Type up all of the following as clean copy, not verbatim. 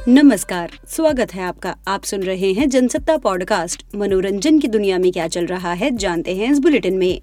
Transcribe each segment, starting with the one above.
नमस्कार, स्वागत है आपका। आप सुन रहे हैं जनसत्ता पॉडकास्ट। मनोरंजन की दुनिया में क्या चल रहा है जानते हैं इस बुलेटिन में।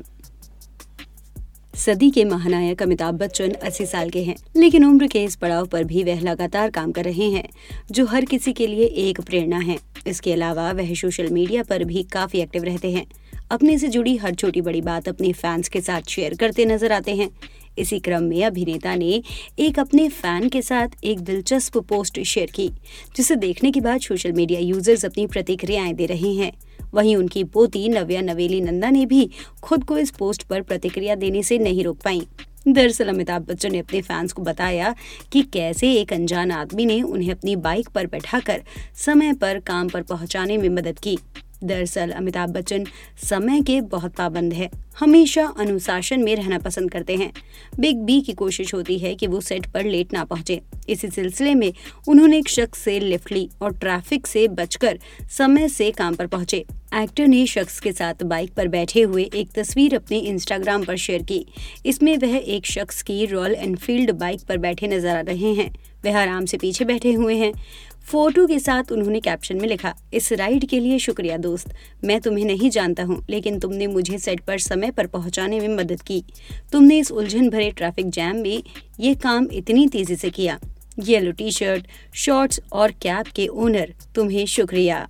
सदी के महानायक अमिताभ बच्चन 80 साल के हैं, लेकिन उम्र के इस पड़ाव पर भी वह लगातार काम कर रहे हैं, जो हर किसी के लिए एक प्रेरणा है। इसके अलावा वह सोशल मीडिया पर भी काफी एक्टिव रहते हैं। अपने से जुड़ी हर छोटी बड़ी बात अपने फैंस के साथ शेयर करते नजर आते हैं। इसी क्रम में अभिनेता ने एक अपने फैन के साथ एक दिलचस्प पोस्ट शेयर की, जिसे देखने के बाद सोशल मीडिया यूजर्स अपनी प्रतिक्रियाएं दे रहे हैं। वहीं उनकी पोती नव्या नवेली नंदा ने भी खुद को इस पोस्ट पर प्रतिक्रिया देने से नहीं रोक पाई। दरअसल अमिताभ बच्चन ने अपने फैंस को बताया कि कैसे एक अनजान आदमी ने उन्हें अपनी बाइक पर बैठाकर समय पर काम पर पहुंचाने में मदद की। दरअसल अमिताभ बच्चन समय के बहुत पाबंद है, हमेशा अनुशासन में रहना पसंद करते हैं। बिग बी की कोशिश होती है कि वो सेट पर लेट ना पहुंचे। इसी सिलसिले में उन्होंने एक शख्स से लिफ्ट ली और ट्रैफिक से बचकर समय से काम पर पहुंचे। एक्टर ने शख्स के साथ बाइक पर बैठे हुए एक तस्वीर अपने इंस्टाग्राम पर शेयर की। इसमें वह एक शख्स की रॉयल एनफील्ड बाइक पर बैठे नजर आ रहे हैं। वह आराम से पीछे बैठे हुए हैं। फोटो के साथ उन्होंने कैप्शन में लिखा, इस राइड के लिए शुक्रिया दोस्त। मैं तुम्हें नहीं जानता हूँ, लेकिन तुमने मुझे सेट पर समय पर पहुँचाने में मदद की। तुमने इस उलझन भरे ट्रैफिक जैम में ये काम इतनी तेजी से किया। येलो टी शर्ट, शॉर्ट्स और कैप के ओनर, तुम्हें शुक्रिया।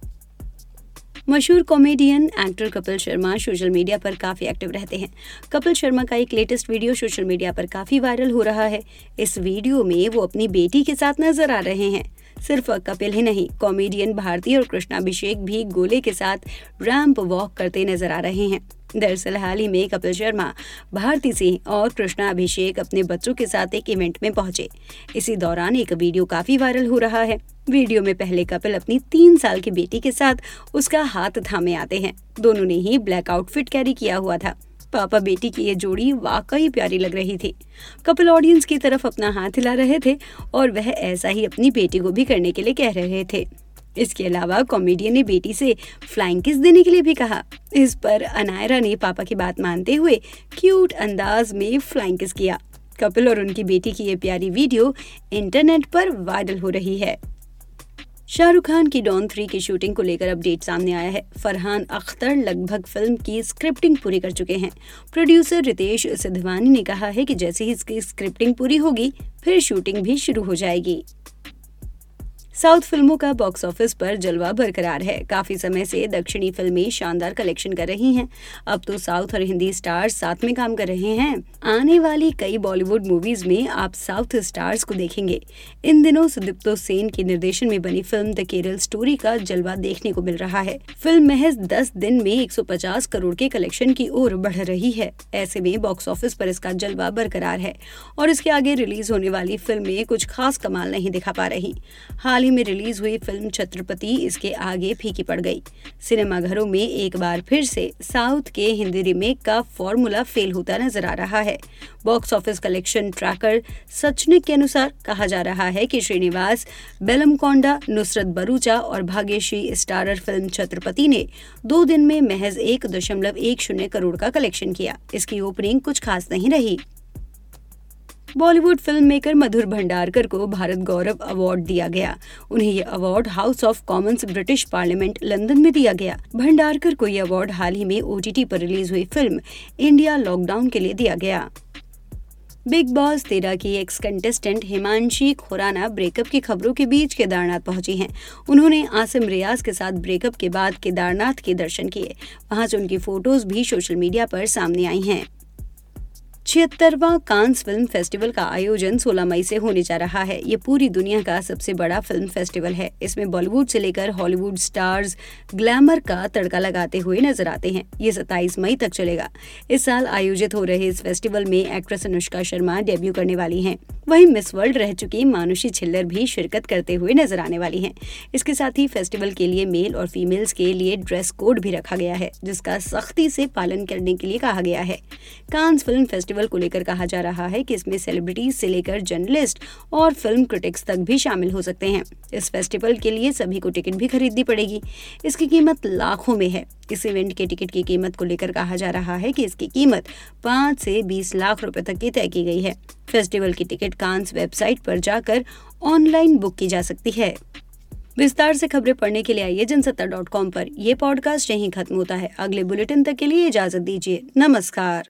मशहूर comedian actor Kapil Sharma social media पर काफी एक्टिव रहते हैं। कपिल शर्मा का एक लेटेस्ट वीडियो सोशल मीडिया पर काफी वायरल हो रहा है। इस वीडियो में वो अपनी बेटी के साथ नजर आ रहे हैं। सिर्फ कपिल ही नहीं, कॉमेडियन भारती और कृष्णाभिषेक भी गोले के साथ रैंप वॉक करते नजर आ रहे हैं। दरअसल हाल ही में कपिल शर्मा, भारती सिंह और कृष्णाभिषेक अपने बच्चों के साथ एक इवेंट में पहुंचे। इसी दौरान एक वीडियो काफी वायरल हो रहा है। वीडियो में पहले कपिल अपनी 3 साल की बेटी के साथ उसका हाथ थामे आते हैं। दोनों ने ही ब्लैक आउटफिट कैरी किया हुआ था। पापा बेटी की ये जोड़ी वाकई प्यारी लग रही थी। कपिल ऑडियंस की तरफ अपना हाथ हिला रहे थे और वह ऐसा ही अपनी बेटी को भी करने के लिए कह रहे थे। इसके अलावा कॉमेडियन ने बेटी से फ्लाइंग किस देने के लिए भी कहा। इस पर अनायरा ने पापा की बात मानते हुए क्यूट अंदाज में फ्लाइंग किस किया। कपिल और उनकी बेटी की ये प्यारी वीडियो इंटरनेट पर वायरल हो रही है। शाहरुख खान की डॉन 3 की शूटिंग को लेकर अपडेट सामने आया है। फरहान अख्तर लगभग फिल्म की स्क्रिप्टिंग पूरी कर चुके हैं। प्रोड्यूसर रितेश सिद्धवानी ने कहा है कि जैसे ही इसकी स्क्रिप्टिंग पूरी होगी, फिर शूटिंग भी शुरू हो जाएगी। साउथ फिल्मों का बॉक्स ऑफिस पर जलवा बरकरार है। काफी समय से दक्षिणी फिल्में शानदार कलेक्शन कर रही हैं। अब तो साउथ और हिंदी स्टार्स साथ में काम कर रहे हैं। आने वाली कई बॉलीवुड मूवीज में आप साउथ स्टार्स को देखेंगे। इन दिनों सुदीप्तो सेन के निर्देशन में बनी फिल्म द केरल स्टोरी का जलवा देखने को मिल रहा है। फिल्म महज 10 दिन में 150 करोड़ के कलेक्शन की ओर बढ़ रही है। ऐसे में बॉक्स ऑफिस पर इसका जलवा बरकरार है और इसके आगे रिलीज होने वाली फिल्में कुछ खास कमाल नहीं दिखा पा रही। हाल ही में रिलीज हुई फिल्म छत्रपति इसके आगे फीकी पड़ गई। सिनेमाघरों में एक बार फिर से साउथ के हिंदी रीमेक का फॉर्मूला फेल होता नजर आ रहा है। Box office collection tracker Sacnilk के अनुसार कहा जा रहा है कि श्रीनिवास बेलमकोंडा, नुसरत भरूचा और भाग्यश्री स्टारर फिल्म छत्रपति ने 2 दिन में महज 1.10 करोड़ का कलेक्शन किया। इसकी ओपनिंग कुछ खास नहीं रही। बॉलीवुड फिल्म मेकर मधुर भंडारकर को भारत गौरव अवार्ड दिया गया। उन्हें यह award house of commons British parliament London में दिया गया। भंडारकर को यह अवार्ड हाल ही में OTT पर रिलीज हुई फिल्म इंडिया लॉकडाउन के लिए दिया गया। बिग बॉस 13 की ex contestant Himanshi Khurana breakup की खबरों के बीच केदारनाथ पहुंची हैं। उन्होंने आसिम रियाज के साथ ब्रेकअप के बाद केदारनाथ के दर्शन किए। वहां से उनकी फोटोज भी सोशल मीडिया पर सामने आई हैं। 76वां कांस फिल्म फेस्टिवल का आयोजन 16 मई से होने जा रहा है। ये पूरी दुनिया का सबसे बड़ा फिल्म फेस्टिवल है। इसमें बॉलीवुड से लेकर हॉलीवुड स्टार्स ग्लैमर का तड़का लगाते हुए नजर आते हैं। ये 27 मई तक चलेगा। इस साल आयोजित हो रहे इस फेस्टिवल में एक्ट्रेस अनुष्का शर्मा डेब्यू करने वाली हैं। वहीं मिस वर्ल्ड रह चुकी मानुषी छिल्लर भी शिरकत करते हुए नजर आने वाली हैं। इसके साथ ही फेस्टिवल के लिए मेल और फीमेल्स के लिए ड्रेस कोड भी रखा गया है, जिसका सख्ती से पालन करने के लिए कहा गया है। कांस फिल्म फेस्टिवल को लेकर कहा जा रहा है कि इसमें सेलिब्रिटीज से लेकर जर्नलिस्ट और फिल्म क्रिटिक्स तक भी शामिल हो सकते हैं। इस फेस्टिवल के लिए सभी को टिकट भी खरीदनी पड़ेगी। इसकी कीमत लाखों में है। इस इवेंट के टिकट की कीमत को लेकर कहा जा रहा है कि इसकी कीमत 5 से 20 लाख रुपए तक की तय की गई है। फेस्टिवल की टिकट कांस वेबसाइट पर जाकर ऑनलाइन बुक की जा सकती है। विस्तार से खबरें पढ़ने के लिए आइए जनसत्ता.com पर। ये पॉडकास्ट यहीं खत्म होता है। अगले बुलेटिन तक के लिए इजाजत दीजिए। नमस्कार।